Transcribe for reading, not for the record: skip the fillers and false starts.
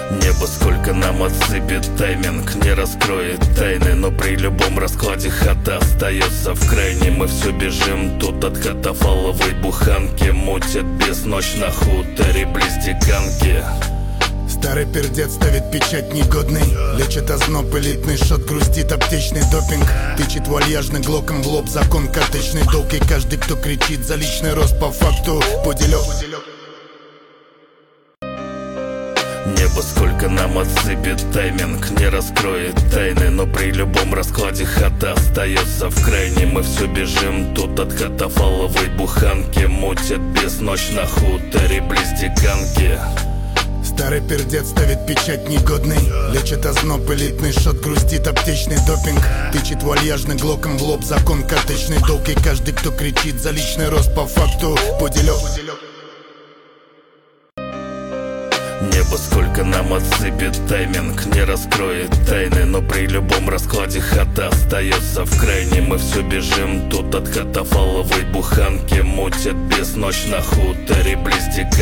Небо сколько нам отсыпет, тайминг не раскроет тайны. Но при любом раскладе хата остается в крайней. Мы все бежим тут от хатофаловой буханки. Мутит без ночь на хуторе близ Диканки. Старый пердец ставит печать негодный, лечит озноб, элитный шот, грустит аптечный допинг. Тычет вальяжный глоком в лоб, закон карточный долг. И каждый, кто кричит за личный рост, по факту пуделек. Небо сколько нам отсыпет, тайминг не раскроет тайны. Но при любом раскладе хата остается в крайней. Мы все бежим тут от хатофаловой буханки. Мутит без ночь на хуторе близ Диканки. Старый пердец ставит печать негодный, лечит озноб, элитный шот, грустит аптечный допинг. Тычет вальяжный глоком в лоб, закон карточный долг. И каждый, кто кричит за личный рост, по факту пуделек. Небо сколько нам отсыпет, тайминг не раскроет тайны. Но при любом раскладе хата остается в крайней. Мы все бежим тут от хатофаловой буханки. Мутит без ночь на хуторе близ Диканки.